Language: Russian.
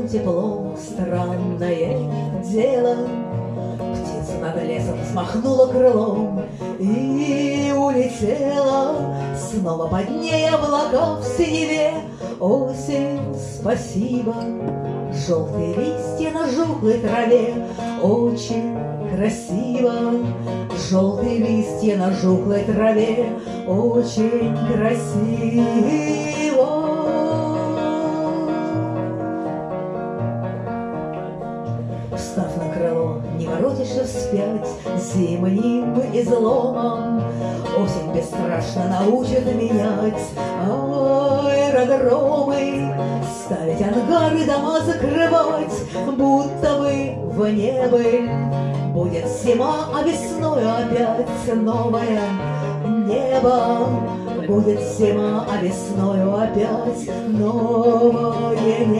теплом странное дело. Птица над лесом взмахнула крылом и улетела. Снова под ней облака в синеве. Осень, спасибо, желтые листья на жухлой траве. Очень красиво, желтые листья на жухлой траве. Очень красиво. Встав на крыло, не воротишься вспять зимним изломом. Осень бесстрашно научит менять аэродромы, ставить ангары, дома закрывать, будто бы в небо. Будет зима, а весною опять новое небо. Будет зима, а весною опять новое небо.